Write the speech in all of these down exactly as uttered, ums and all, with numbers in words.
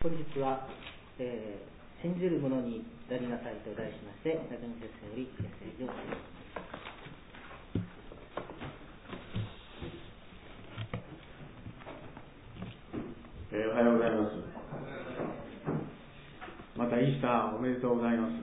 本日は、えー、信じる者になりなさいと題しまして、中見先生よりメッセージをお伝えします。 えー、おはようございます。またイースターおめでとうございます。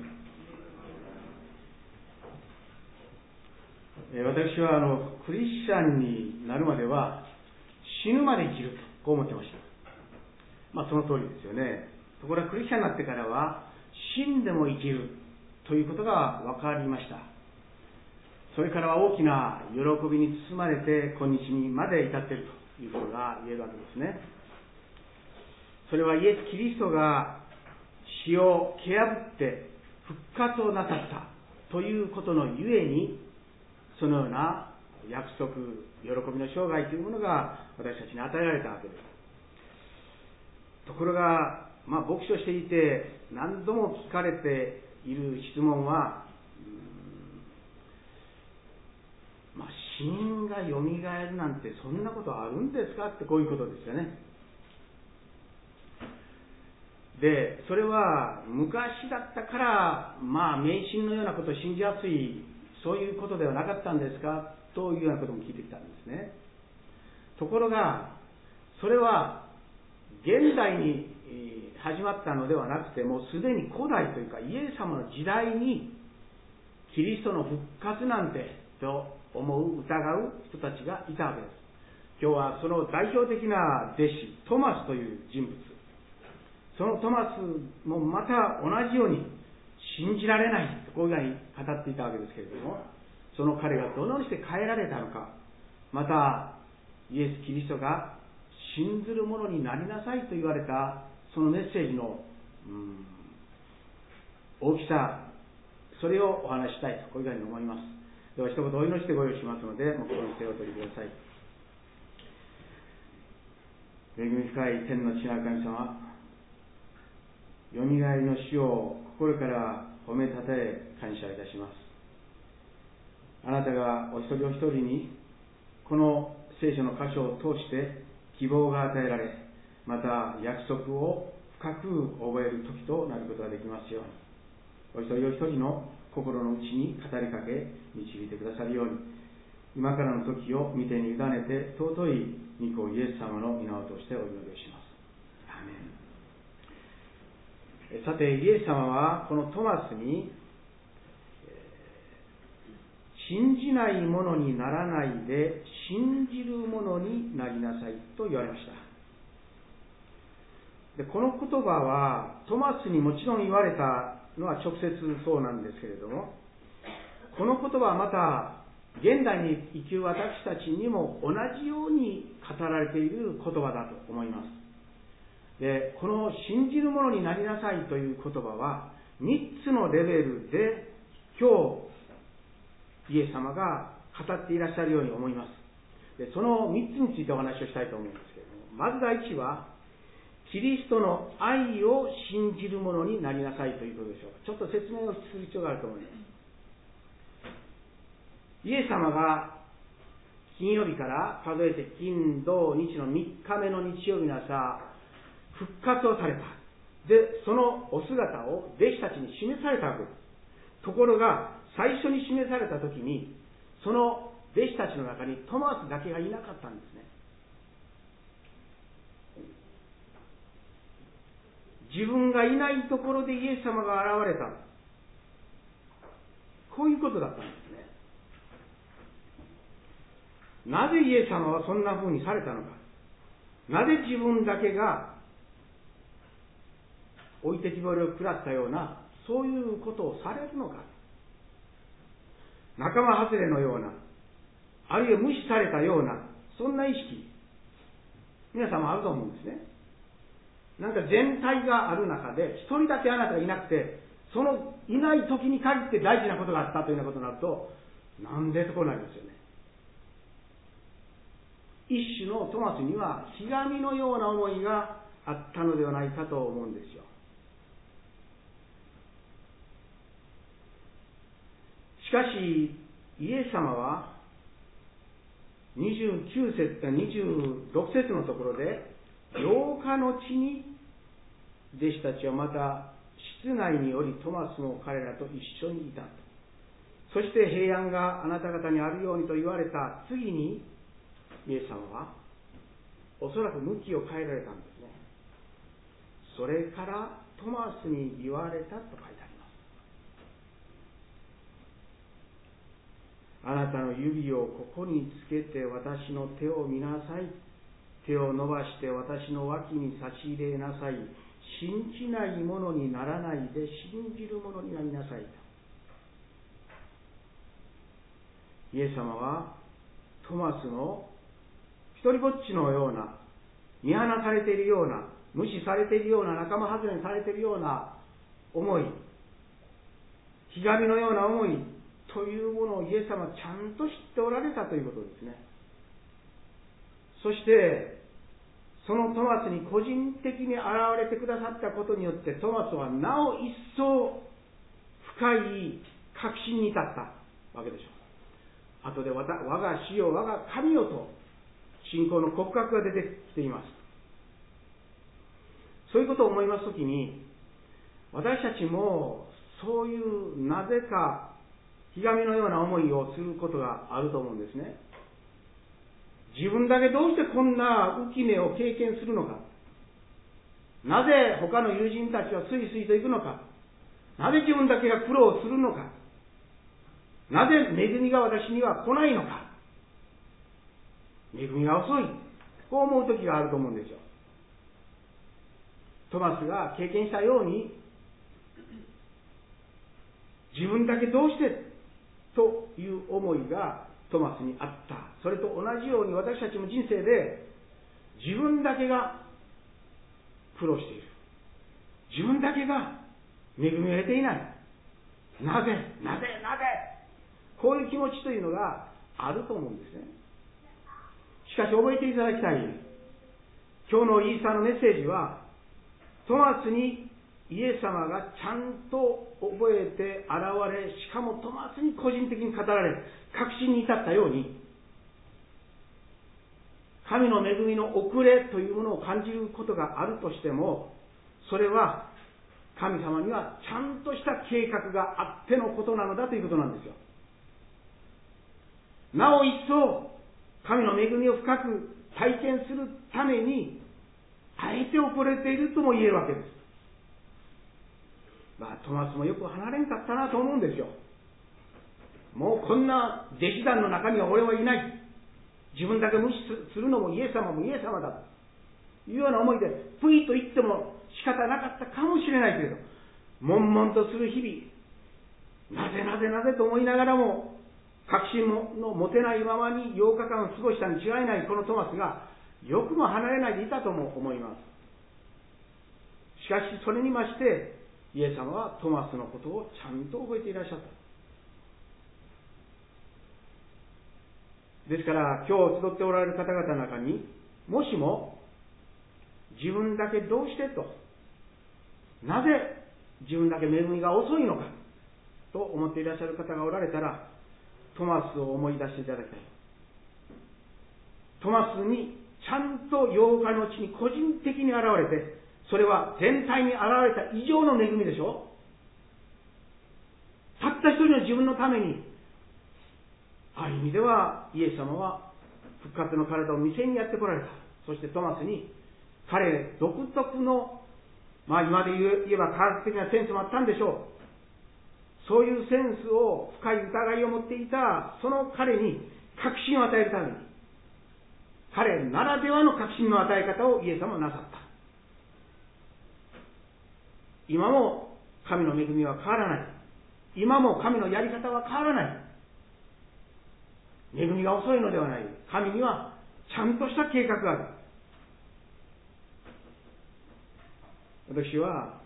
えー、私はあのクリスチャンになるまでは死ぬまで生きるとこう思ってました。まあその通りですよね。ところがクリスチャンになってからは死んでも生きるということが分かりました。それからは大きな喜びに包まれて今日にまで至っているということが言えるわけですね。それはイエス・キリストが死を蹴破って復活をなさったということのゆえに、そのような約束、喜びの生涯というものが私たちに与えられたわけです。ところが、まあ、牧師をしていて何度も聞かれている質問は、まあ、死人がよみがえるなんてそんなことあるんですかって、こういうことですよね。で、それは昔だったから、まあ、迷信のようなことを信じやすい、そういうことではなかったんですかというようなことも聞いてきたんですね。ところが、それは現代に始まったのではなくて、もうすでに古代というかイエス様の時代にキリストの復活なんてと思う、疑う人たちがいたわけです。今日はその代表的な弟子トマスという人物、そのトマスもまた同じように信じられないとこういうふうに語っていたわけですけれども、その彼がどのようにして変えられたのか、またイエス・キリストが信ずる者になりなさいと言われたそのメッセージの、うん、大きさ、それをお話ししたいとこういうふうに思います。では一言お祈りしてご用意しますので、黙祷に手をお取りください。恵み深い天の父なる神様、よみがえりの死を心から褒めたたえ感謝いたします。あなたがお一人お一人にこの聖書の箇所を通して希望が与えられ、また約束を深く覚える時となることができますように、お一人お一人の心の内に語りかけ導いてくださるように、今からの時を御手に委ねて尊い御子イエス様の皆を通してお祈りをします。アーメン。さて、イエス様はこのトマスに、信じない者にならないで信じる者になりなさいと言われました。で、この言葉はトマスにもちろん言われたのは直接そうなんですけれども、この言葉はまた現代に生きる私たちにも同じように語られている言葉だと思います。で、この信じる者になりなさいという言葉はみっつのレベルで今日イエス様が語っていらっしゃるように思います。で、そのみっつについてお話をしたいと思うんですけれども、まず第一はキリストの愛を信じる者になりなさいということでしょうか。ちょっと説明をする必要があると思います。イエス様が金曜日から数えて金土日のみっかめの日曜日の朝復活をされた。で、そのお姿を弟子たちに示されたわけです。ところが最初に示されたときに、その弟子たちの中にトマスだけがいなかったんですね。自分がいないところでイエス様が現れた。こういうことだったんですね。なぜイエス様はそんな風にされたのか。なぜ自分だけが置いてきぼりを食らったような、そういうことをされるのか。仲間外れのような、あるいは無視されたような、そんな意識、皆様あると思うんですね。なんか全体がある中で、一人だけあなたがいなくて、そのいない時に限って大事なことがあったというようなことになると、なんでとこうなりますよね。一種のトマスには、ひがみのような思いがあったのではないかと思うんですよ。しかし、イエス様はにじゅうきゅう節、にじゅうろく節のところで、八日の地に弟子たちはまた室内におり、トマスも彼らと一緒にいたと。そして平安があなた方にあるようにと言われた次に、イエス様はおそらく向きを変えられたんですね。それからトマスに言われたと書いてあります。あなたの指をここにつけて私の手を見なさい。手を伸ばして私の脇に差し入れなさい。信じない者にならないで信じる者になりなさいと。イエス様はトマスの一人ぼっちのような、見放されているような、無視されているような、仲間外れにされているような思い、ひがみのような思いというものをイエス様はちゃんと知っておられたということですね。そしてそのトマスに個人的に現れてくださったことによって、トマスはなお一層深い確信に至ったわけでしょう。後で我が主よ我が神よと信仰の告白が出てきています。そういうことを思いますときに、私たちもそういうなぜかひがみのような思いをすることがあると思うんですね。自分だけどうしてこんな浮き目を経験するのか、なぜ他の友人たちはスイスイと行くのか、なぜ自分だけが苦労するのか、なぜ恵みが私には来ないのか、恵みが遅い、こう思う時があると思うんですよ。トマスが経験したように、自分だけどうしてという思いがトマスにあった。それと同じように私たちも人生で自分だけが苦労している、自分だけが恵みを得ていない、なぜなぜなぜ、こういう気持ちというのがあると思うんですね。しかし覚えていただきたい、今日のイースターのメッセージは、トマスにイエス様がちゃんと覚えて現れ、しかもトマスに個人的に語られ、確信に至ったように、神の恵みの遅れというものを感じることがあるとしても、それは神様にはちゃんとした計画があってのことなのだということなんですよ。なお一層神の恵みを深く体験するためにあえて遅れているとも言えるわけです。まあトマスもよく離れんかったなと思うんですよ。もうこんな弟子団の中には俺はいない、自分だけ無視するのもイエス様もイエス様だというような思いでぷいと言っても仕方なかったかもしれないけれど、悶々とする日々、なぜなぜなぜと思いながらも確信の持てないままにようかかんを過ごしたに違いないこのトマスがよくも離れないでいたとも思います。しかしそれにましてイエス様はトマスのことをちゃんと覚えていらっしゃった。ですから今日集っておられる方々の中に、もしも自分だけどうしてと、なぜ自分だけ恵みが遅いのかと思っていらっしゃる方がおられたら、トマスを思い出していただきたい。トマスにちゃんとようかのうちに個人的に現れて、それは全体に現れた以上の恵みでしょ。たった一人の自分のために、ある意味ではイエス様は復活の体を見せにやってこられた。そしてトマスに彼独特の、まあ今で言えば科学的なセンスもあったんでしょう。そういうセンスを深い疑いを持っていたその彼に確信を与えるために、彼ならではの確信の与え方をイエス様はなさった。今も神の恵みは変わらない。今も神のやり方は変わらない。恵みが遅いのではない。神にはちゃんとした計画がある。私は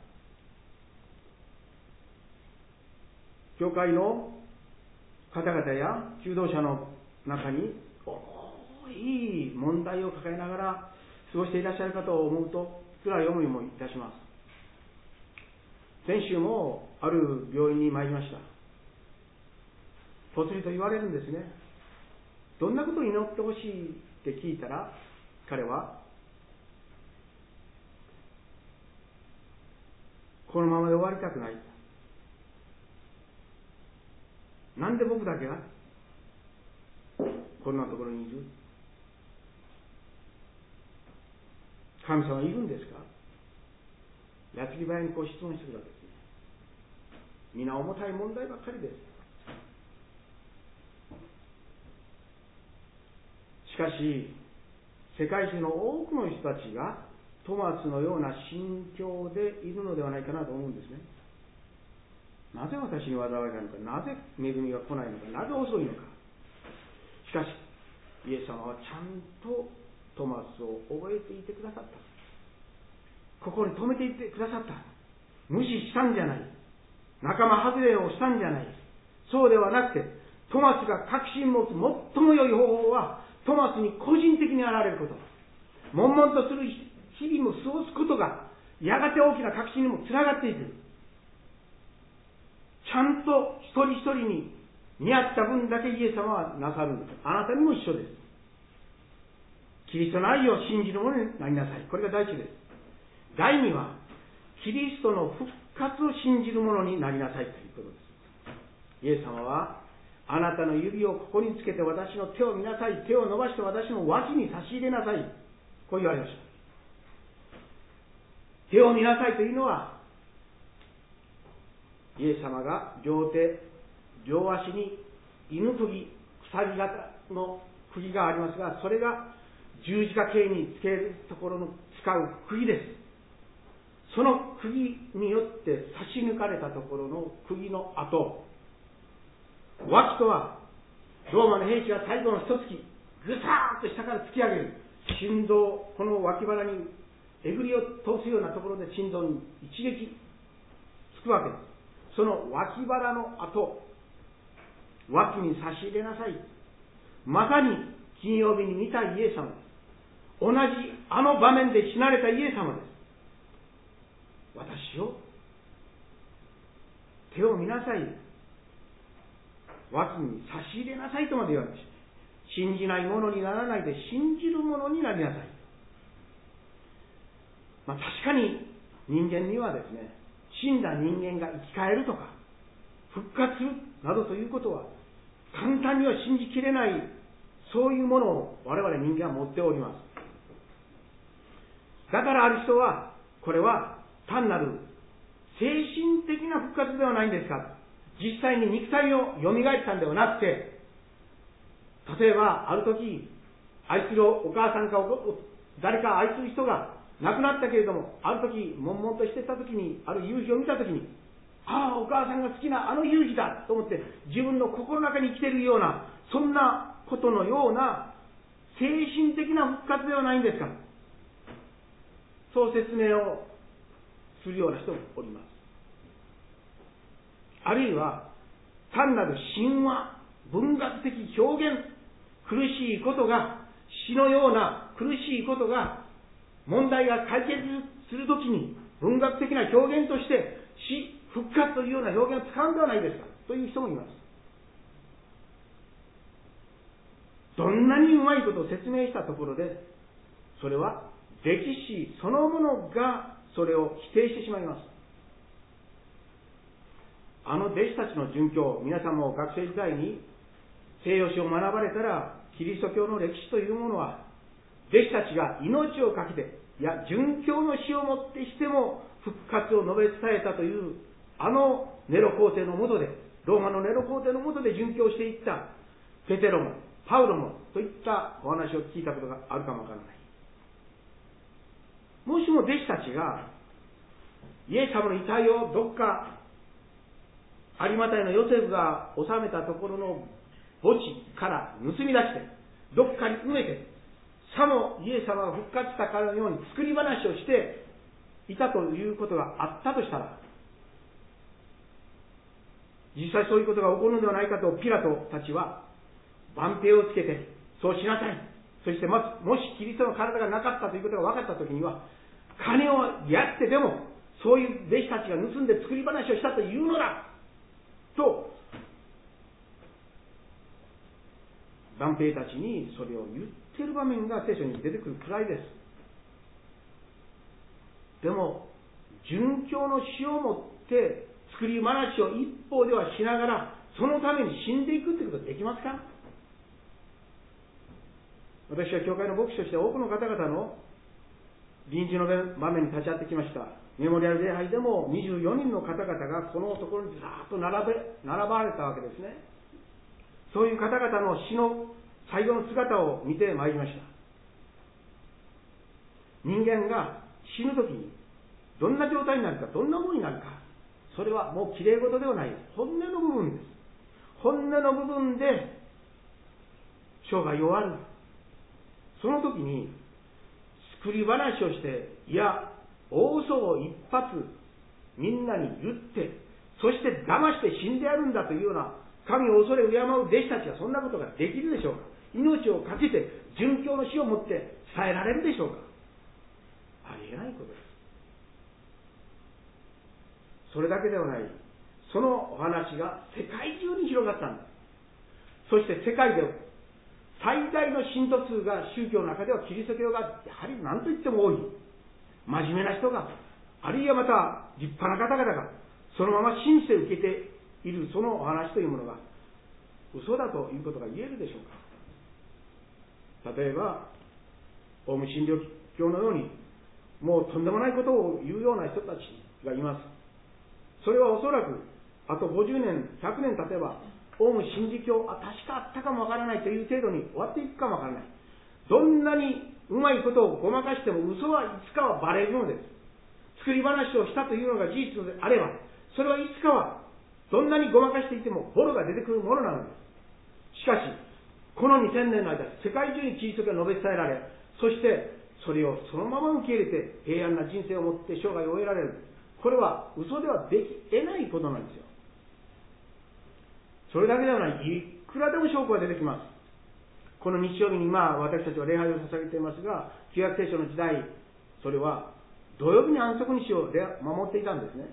教会の方々や求道者の中に重い問題を抱えながら過ごしていらっしゃる方を思うと辛い思いもいたします。先週もある病院に参りました。ぽつりと言われるんですね。どんなことを祈ってほしいって聞いたら、彼はこのままで終わりたくない。なんで僕だけがこんなところにいる？神様いるんですか？矢継ぎ早にこう質問してくるわけですね。皆重たい問題ばっかりです。しかし世界中の多くの人たちがトマスのような心境でいるのではないかなと思うんですね。なぜ私に災いがあるのか、なぜ恵みが来ないのか、なぜ遅いのか。しかしイエス様はちゃんとトマスを覚えていてくださった。ここに止めていてくださった。無視したんじゃない。仲間外れをしたんじゃない。そうではなくて、トマスが確信持つ最も良い方法は、トマスに個人的に現れること。悶々とする日々も過ごすことが、やがて大きな確信にもつながっていく。ちゃんと一人一人に見合った分だけイエス様はなさるんです。あなたにも一緒です。キリストの愛を信じる者になりなさい。これが第一です。第二は、キリストの復活を信じる者になりなさいということです。イエス様は、あなたの指をここにつけて私の手を見なさい。手を伸ばして私の脇に差し入れなさい。こう言われました。手を見なさいというのは、イエス様が両手、両足に犬釘、鎖型の釘がありますが、それが十字架形につけるところの使う釘です。その釘によって差し抜かれたところの釘の跡、脇とはローマの兵士が最後の一突き、ぐさーっと下から突き上げる心臓、この脇腹にえぐりを通すようなところで心臓に一撃つくわけです。その脇腹の跡、脇に差し入れなさい。まさに金曜日に見たイエス様です。同じあの場面で死なれたイエス様です。私を手を見なさい、脇に差し入れなさいとまで言われました。信じない者にならないで信じる者になりなさい。まあ、確かに人間にはですね、死んだ人間が生き返るとか復活するなどということは簡単には信じきれない、そういうものを我々人間は持っております。だからある人は、これは単なる精神的な復活ではないんですか、実際に肉体を蘇ったんではなくて、例えばある時愛するお母さんか誰か愛する人が亡くなったけれども、ある時悶々としてた時に、ある夕日を見た時に、ああお母さんが好きなあの夕日だと思って自分の心の中に生きているような、そんなことのような精神的な復活ではないんですか。そう説明をするような人もおります。あるいは単なる神話、文学的表現、苦しいことが、死のような苦しいことが問題が解決するときに文学的な表現として死、復活というような表現を使うんではないですかという人もいます。どんなにうまいことを説明したところで、それは歴史そのものがそれを否定してしまいます。あの弟子たちの殉教、皆さんも学生時代に西洋史を学ばれたら、キリスト教の歴史というものは、弟子たちが命を懸けて、いや殉教の死をもってしても復活を述べ伝えたという、あのネロ皇帝の下で、ローマのネロ皇帝の下で殉教していったペテロもパウロもといったお話を聞いたことがあるかもわからない。もしも弟子たちがイエス様の遺体をどっか有馬隊のヨセフが収めたところの墓地から盗み出してどっかに埋めて、さもイエス様が復活したかのように作り話をしていたということがあったとしたら、実際そういうことが起こるのではないかとピラトたちは万兵をつけて、そうしなさい、そしてもしキリストの体がなかったということが分かったときには、金をやってでもそういう弟子たちが盗んで作り話をしたというのだと万兵たちにそれを言っている場面が聖書に出てくるくらいです。でも殉教の死をもって作り話を一方ではしながら、そのために死んでいくということはできますか？私は教会の牧師として多くの方々の臨時の場面に立ち会ってきました。メモリアル礼拝でもにじゅうよにんの方々がこのところにずらっと並べ並ばれたわけですね。そういう方々の死の最後の姿を見てまいりました。人間が死ぬときにどんな状態になるか、どんなものになるか、それはもうきれい事ではないです。本音の部分です。本音の部分で生涯終わる。その時に作り話をして、いや大嘘を一発みんなに言って、そして騙して死んでやるんだというような神を恐れ敬う弟子たちがそんなことができるでしょうか？命を懸けて殉教の死をもって伝えられるでしょうか？ありえないことです。それだけではない。そのお話が世界中に広がったんです。そして世界で最大の信徒数が宗教の中ではキリスト教がやはり何と言っても多い。真面目な人が、あるいはまた立派な方々がそのまま信じて受けているそのお話というものが嘘だということが言えるでしょうか？例えばオウム真理教のようにもうとんでもないことを言うような人たちがいます。それはおそらくあとごじゅうねん、ひゃくねん経てばオウム真理教、あ、確かあったかもわからないという程度に終わっていくかもわからない。どんなにうまいことをごまかしても嘘はいつかはバレるのです。作り話をしたというのが事実であれば、それはいつかはどんなにごまかしていてもボロが出てくるものなのです。しかしこのにせんねんの間、世界中にキリスト教が述べ伝えられ、そしてそれをそのまま受け入れて平安な人生をもって生涯を終えられる。これは嘘ではでき得ないことなんですよ。それだけではない。いくらでも証拠が出てきます。この日曜日にまあ私たちは礼拝を捧げていますが、旧約聖書の時代、それは土曜日に安息日を守っていたんですね。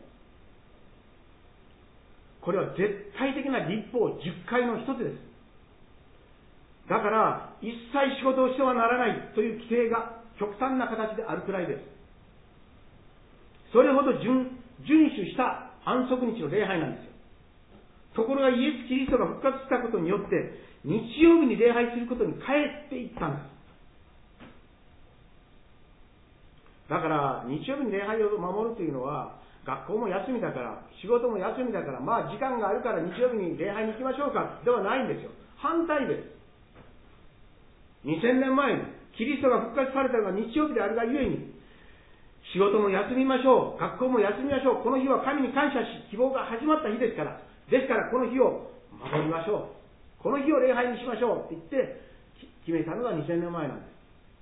これは絶対的な律法じゅっかいの一つです。だから一切仕事をしてはならないという規定が極端な形であるくらいです。それほど 遵, 遵守した安息日の礼拝なんですよ。ところがイエス・キリストが復活したことによって日曜日に礼拝することに変えていったんです。だから日曜日に礼拝を守るというのは、学校も休みだから仕事も休みだから、まあ時間があるから日曜日に礼拝に行きましょうかではないんですよ。反対です。にせんねんまえにキリストが復活されたのが日曜日であるがゆえに、仕事も休みましょう、学校も休みましょう、この日は神に感謝し希望が始まった日ですから、ですからこの日を守りましょう、この日を礼拝にしましょうって言って決めたのがにせんねんまえなんです。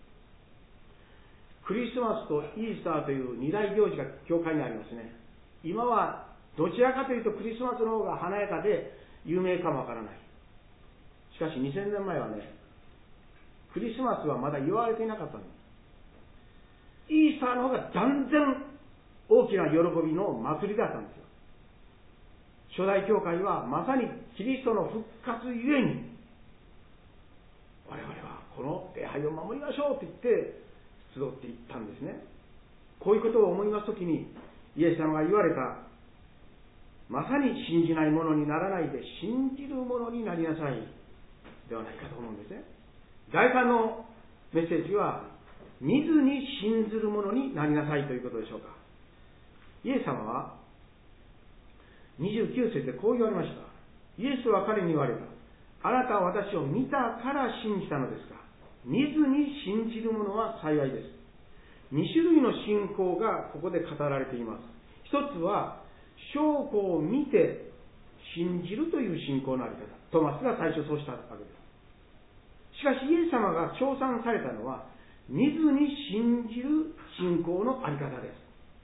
クリスマスとイースターという二大行事が教会にありますね。今はどちらかというとクリスマスの方が華やかで有名かもわからない。しかしにせんねんまえはね、クリスマスはまだ言われていなかったんです。イースターの方が断然大きな喜びの祭りだったんですよ。初代教会はまさにキリストの復活ゆえに、我々はこの礼拝を守りましょうと言って集っていったんですね。こういうことを思いますときに、イエス様が言われた、まさに信じないものにならないで信じるものになりなさいではないかと思うんですね。だいさんのメッセージは、見ずに信ずるものになりなさいということでしょうか。イエス様はにじゅうきゅう節でこう言われました。イエスは彼に言われた。あなたは私を見たから信じたのですが、見ずに信じる者は幸いです。に種類の信仰がここで語られています。一つは証拠を見て信じるという信仰のあり方。トマスが最初そうしたわけです。しかしイエス様が称賛されたのは、見ずに信じる信仰のあり方です。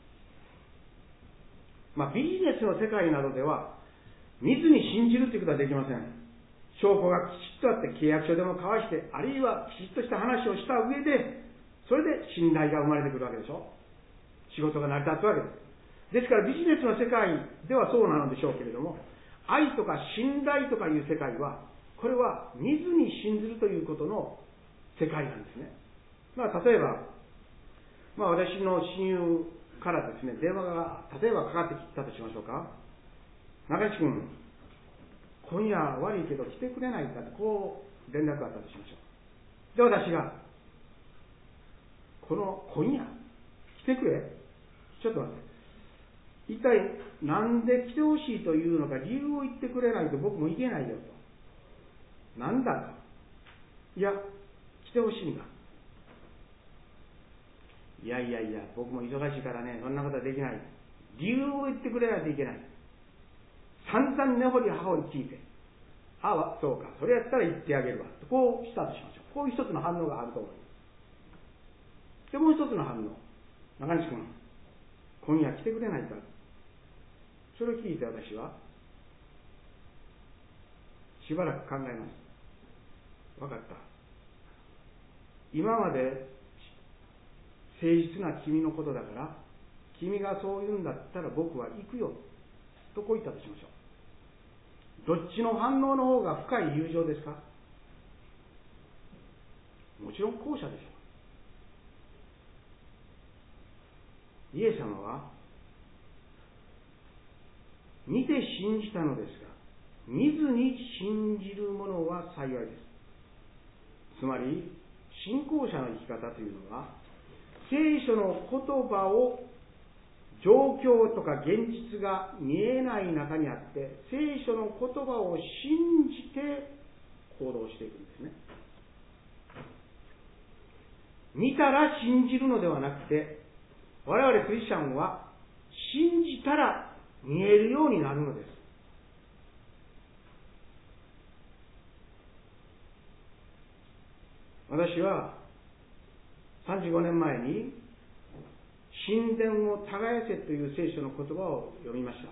まあ、ビジネスの世界などでは見ずに信じるということはできません。証拠がきちっとあって契約書でも交わして、あるいはきちっとした話をした上で、それで信頼が生まれてくるわけでしょ。仕事が成り立つわけです。ですからビジネスの世界ではそうなのでしょうけれども、愛とか信頼とかいう世界は、これは見ずに信ずるということの世界なんですね。まあ、例えば、まあ、私の親友家からですね、電話が例えばかかってきたとしましょうか。中西君、今夜悪いけど来てくれないかと、こう連絡があったとしましょう。で、私が、この今夜来てくれ、ちょっと待って、一体なんで来てほしいというのか理由を言ってくれないと僕も行けないよと。なんだと。いや、来てほしいんだ。いやいやいや、僕も忙しいからね、そんなことはできない。理由を言ってくれないといけない。散々根掘り葉掘り聞いて、ああ、そうか、それやったら言ってあげるわ。こうスタートしましょう。こういう一つの反応があると思います。で、もう一つの反応。中西君、今夜来てくれないか。それを聞いて私は、しばらく考えます。わかった。今まで誠実な君のことだから、君がそう言うんだったら僕は行くよ。とこう言ったとしましょう。どっちの反応の方が深い友情ですか？もちろん後者でしょう。イエス様は、見て信じたのですが、見ずに信じる者は幸いです。つまり、信仰者の生き方というのは、聖書の言葉を状況とか現実が見えない中にあって、聖書の言葉を信じて行動していくんですね。見たら信じるのではなくて、我々クリスチャンは信じたら見えるようになるのです。私はさんじゅうごねんまえに神殿を耕せという聖書の言葉を読みました。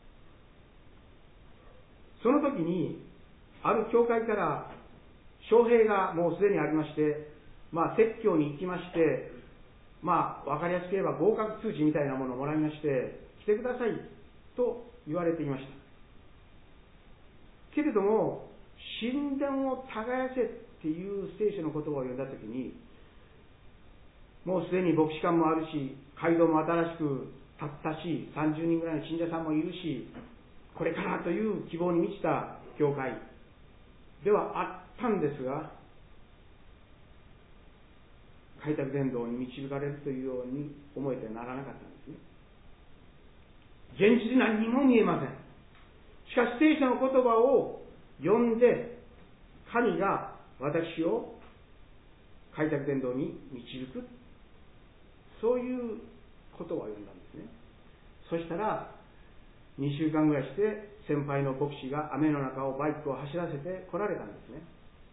その時にある教会から招聘がもうすでにありまして、まあ説教に行きまして、まあ分かりやすく言えば合格通知みたいなものをもらいまして、来てくださいと言われていました。けれども神殿を耕せっていう聖書の言葉を読んだ時に、もうすでに牧師館もあるし、街道も新しく建ったし、さんじゅうにんぐらいの信者さんもいるし、これからという希望に満ちた教会ではあったんですが、開拓伝道に導かれるというように思えてならなかったんですね。現実何にも見えません。しかし聖書の言葉を読んで、神が私を開拓伝道に導く、そういうことを読んだんですね。そしたらにしゅうかんぐらいして先輩の牧師が雨の中をバイクを走らせて来られたんですね。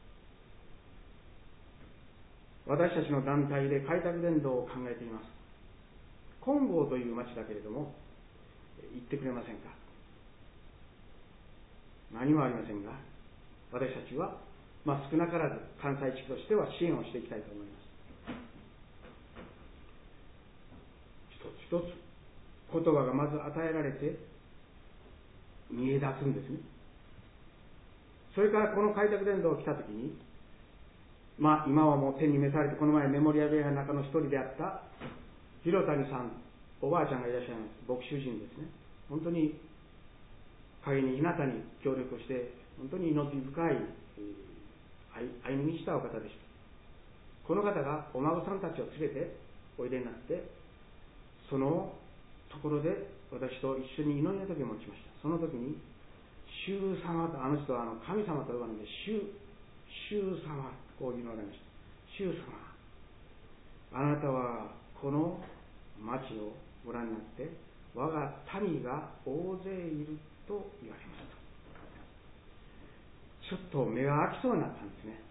私たちの団体で開拓伝道を考えています。金剛という町だけれども行ってくれませんか。何もありませんが、私たちは、まあ、少なからず関西地区としては支援をしていきたいと思います。一つ一つ言葉がまず与えられて見え出すんですね。それからこの開拓伝道を来たときに、まあ今はもう天に召されて、この前メモリアル礼拝の中の一人であった広谷さん、おばあちゃんがいらっしゃいます。牧師人ですね。本当に陰に日向に協力をして、本当に命深い愛に満ちたお方でした。この方がお孫さんたちを連れておいでになって、そのところで私と一緒に祈りの時を持ちました。その時に主様と、あの人はあの神様と呼ばないで主主様、こう祈られました。主様、あなたはこの町をご覧になって我が民が大勢いると言われました。ちょっと目が開きそうになったんですね。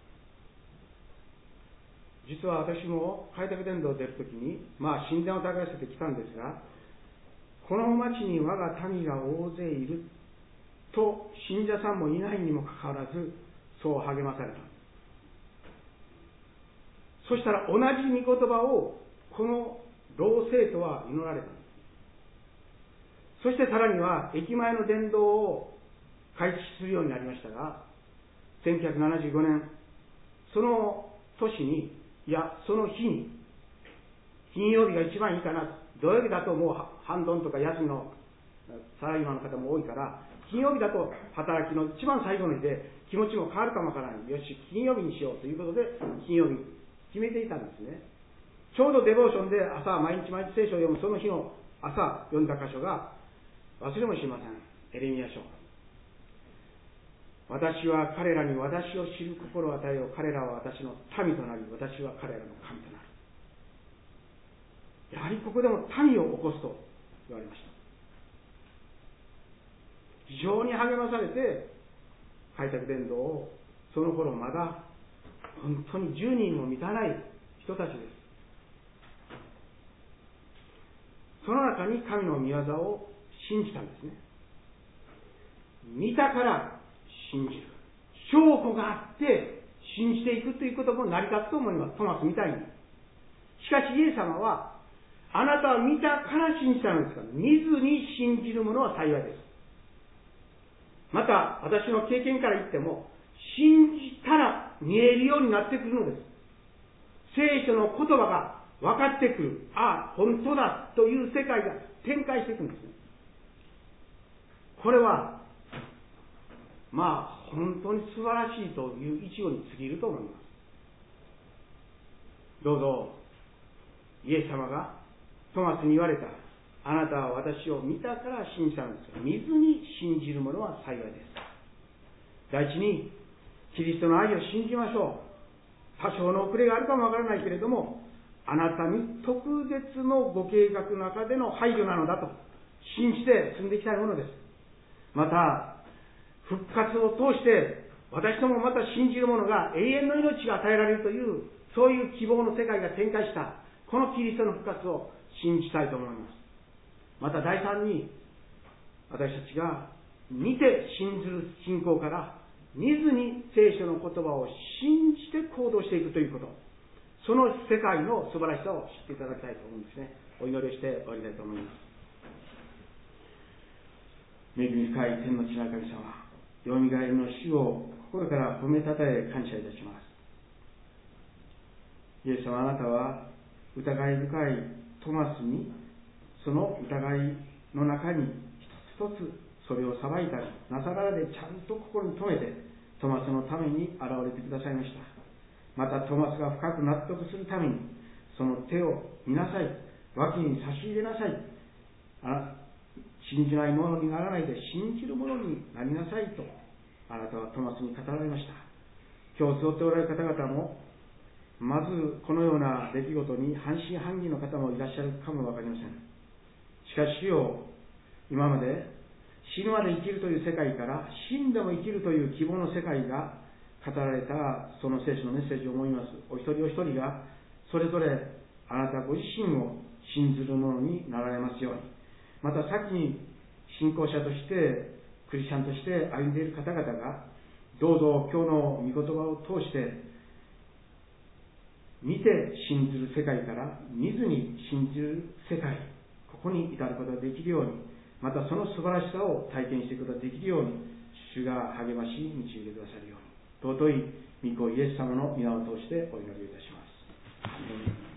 実は私も開拓伝道を出るときに、まあ神殿を耕せてきたんですが、この町に我が民が大勢いると信者さんもいないにもかかわらず、そう励まされた。そしたら同じ御言葉をこの老生徒は祈られたんです。そしてさらには駅前の伝道を開始するようになりましたが、せんきゅうひゃくななじゅうごねん、その年に、いやその日に、金曜日が一番いいかな、 土曜日だともう半ドンとか休みのサラリーマンの方も多いから、金曜日だと働きの一番最後の日で気持ちも変わるかもわからない。よし、金曜日にしようということで、金曜日決めていたんですね。ちょうどデボーションで朝、毎日毎日聖書を読むその日の朝読んだ箇所が、忘れもしません。エレミヤ書。私は彼らに私を知る心を与えよう。彼らは私の民となり、私は彼らの神となる。やはりここでも民を起こすと言われました。非常に励まされて、開拓伝道を、その頃まだ本当にじゅうにんも満たない人たちです。その中に神の御業を信じたんですね。見たから信じる。証拠があって信じていくということも成り立つと思います。トマスみたいに。しかしイエス様は、あなたは見たから信じたのですから、見ずに信じる者は幸いです。また、私の経験から言っても、信じたら見えるようになってくるのです。聖書の言葉が分かってくる。ああ、本当だという世界が展開していくんですね。これは、まあ、本当に素晴らしいという一語に過ぎると思います。どうぞ、イエス様がトマスに言われた。あなたは私を見たから信じたのですが、見ずに信じる者は幸いです。第一に、キリストの愛を信じましょう。多少の遅れがあるかもわからないけれども、あなたに特別のご計画の中での配慮なのだと信じて進んでいきたいものです。また、復活を通して、私どもまた信じる者が永遠の命が与えられるという、そういう希望の世界が展開した、このキリストの復活を信じたいと思います。また第三に、私たちが見て信ずる信仰から、見ずに聖書の言葉を信じて行動していくということ。その世界の素晴らしさを知っていただきたいと思うんですね。お祈りをして終わりたいと思います。恵み深い天の地の神様、よみがえりの主を心から褒めたたえ感謝いたします。イエス様、あなたは疑い深いトマスに、その疑いの中に一つ一つそれを裁いたりなさられて、ちゃんと心に留めてトマスのために現れてくださいました。またトマスが深く納得するために、その手を見なさい、脇に差し入れなさい、あ信じない者にならないで信じる者になりなさいと、あなたはトマスに語られました。今日集っておられる方々も、まずこのような出来事に半信半疑の方もいらっしゃるかもわかりません。しかし主よ、今まで死ぬまで生きるという世界から死んでも生きるという希望の世界が語られたその聖書のメッセージを思います。お一人お一人がそれぞれあなたご自身を信ずるものになられますように、また先に信仰者としてクリスチャンとして歩んでいる方々が、どうぞ今日の御言葉を通して見て信ずる世界から見ずに信じる世界、ここに至ることができるように、またその素晴らしさを体験していくことができるように、主が励まし導いてくださるように、尊い御子イエス様の皆を通してお祈りいたします。